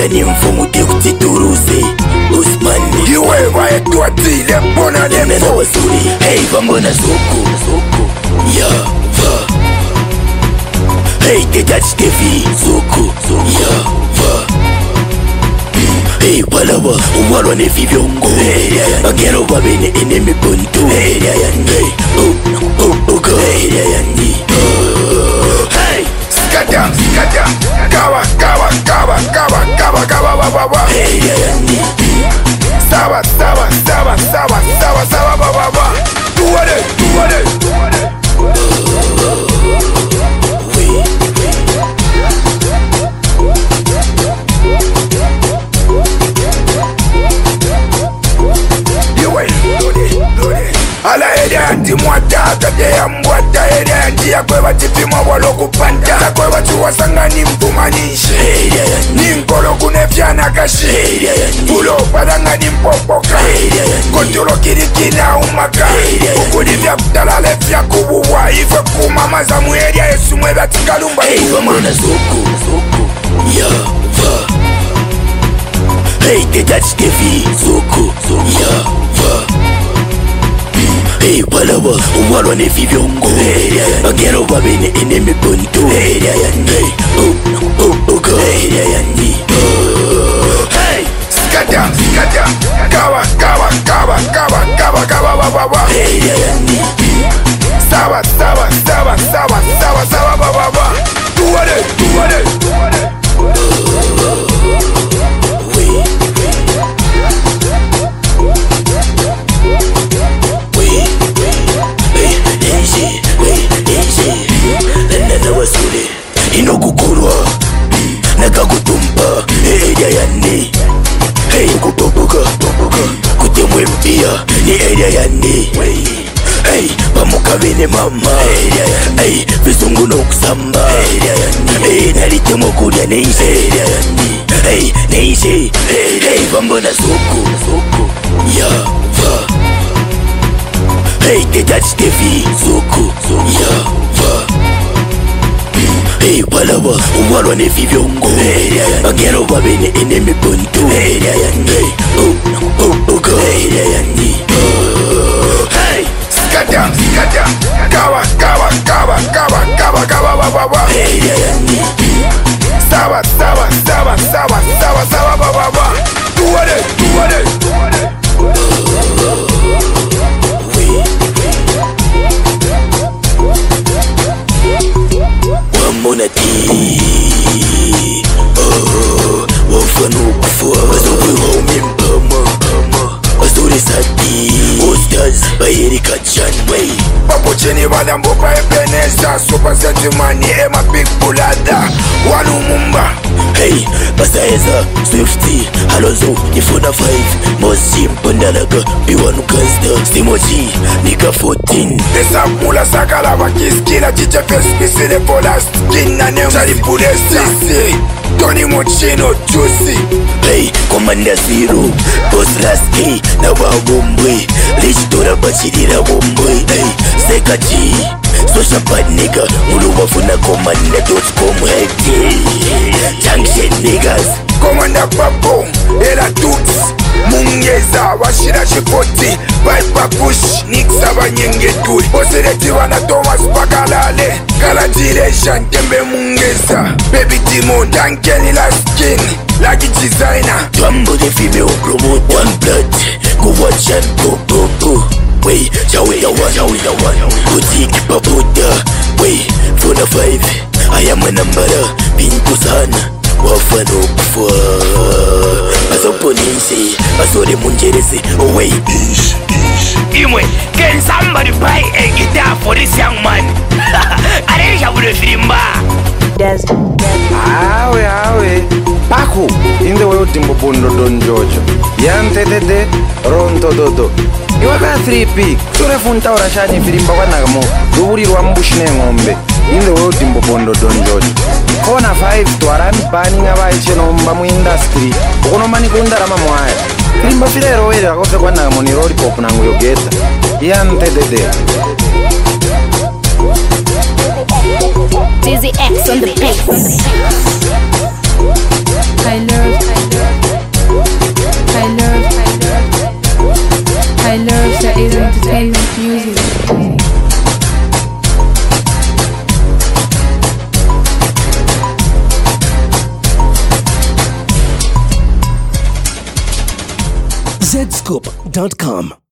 ni mfumu tekuti turuze Usmani Iwe vae tuati lepona Nena wasuri Hey vambona soko Ya va Hey tetach tevi Soko Ya va Hey palawa Uwalwa nefi vyongo Agero babene enemi ponto Hey Skata Kawa Sawa baba Tuwade Ala ede anti mwata kate ya mwata ede anti ya kwe batipima walo kupanta kwe batu wasangani mpumanishe Ninkolo kunefyana kashi Ulo padanga nimpopoka Kontulo kirikina umaka Ukudi vya kutalale vya kubuwa Ife kumamaza mueria yesu mweba tikalumba Hey vambona soko Ya va Hey tetach tevi Soko Ya va Hey palawa Uwalwa nefi vyongo Agero babene enemi ponto Hey Skata Kawa baba Sawa baba Tuwade Inokukurwa Nakakutumpa Area yani Hey kupopoka Kutemwe mpia Ni area yani Hey pamukavene mama Hey visungu no kusamba Hey nalitemo kulia neishe Hey neishe Hey vambona soko Ya va Hey tetach tevi Soko Ya va Hey palawa Uwalwa nefi vyongo Agero babene enemi ponto Skata Kawa baba Sawa baba Tuwade Wamonati Wafanu kufua Wazobu home mpama Wazuri sati Ostaz Bayeri kachan Papo cheni wala mbopa epeneza Super sentimani ema big bulada Wanu mumba Hey Basaeza Swifty Alonso Nifuna 5 Mosi mpondalaga Biwanu Kasta Simoji Nika 14 Desa mula sakala wakiskila Chiche fespisile pola Skina ne Msalipule sisi Tony Mochino Juicy Hey Commander Zero Boss Lasky Na wawombwe Lichitora bachirira wombwe Hey Sekachi Social bad nigga Mulu wafuna Commander.com Hey Junction niggas Commander Papo Ela Toots Mungeza Washira Shikoti Piper Push Nixa Banyengetui Bosereti wana Thomas Bakalale Kalajilation Tembe Mungeza Baby Timo Dankeni La Skin Lucky Designer Twambo the female promote One blood Go watch and go Wey Jawe Boutique Papuda Wey Fona 5 I am a number Pinto sana Wafano kufua Basoponisi Basore munjerese Oh wey Imwe, can somebody buy a guitar for this young man? Areja bude filimba. Awe Paku in the way timbo bondo don Jojo Yante de Ronto dodo Iwaka 3P Sure funta ora shani filimba wanagamo Duburi rwambushine ngombe in the way timbo bondo don Jojo Kona 5 tuarami pani ngabache nomba mu industry Ukonomba nikunda rama mwaya Filimba file roere akose wanagamo ni lollipop nangu yogeta Yante de Dizzy X on the beat. I love zscoop.com.